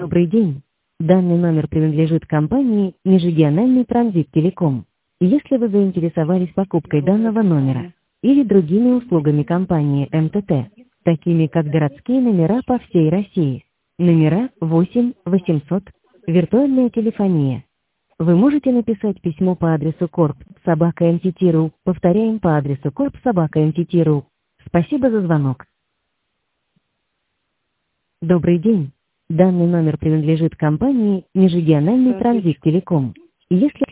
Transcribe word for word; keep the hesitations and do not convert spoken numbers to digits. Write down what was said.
Добрый день. Данный номер принадлежит компании «Межрегиональный транзит Телеком». Если вы заинтересовались покупкой данного номера или другими услугами компании эм тэ тэ, такими как городские номера по всей России, номера восемь восемьсот, виртуальная телефония, вы можете написать письмо по адресу корп собака эм ти ти точка ру, повторяем по адресу корп собака эм ти ти точка ру. Спасибо за звонок. Добрый день. Данный номер принадлежит компании «Межрегиональный транзит Телеком». Если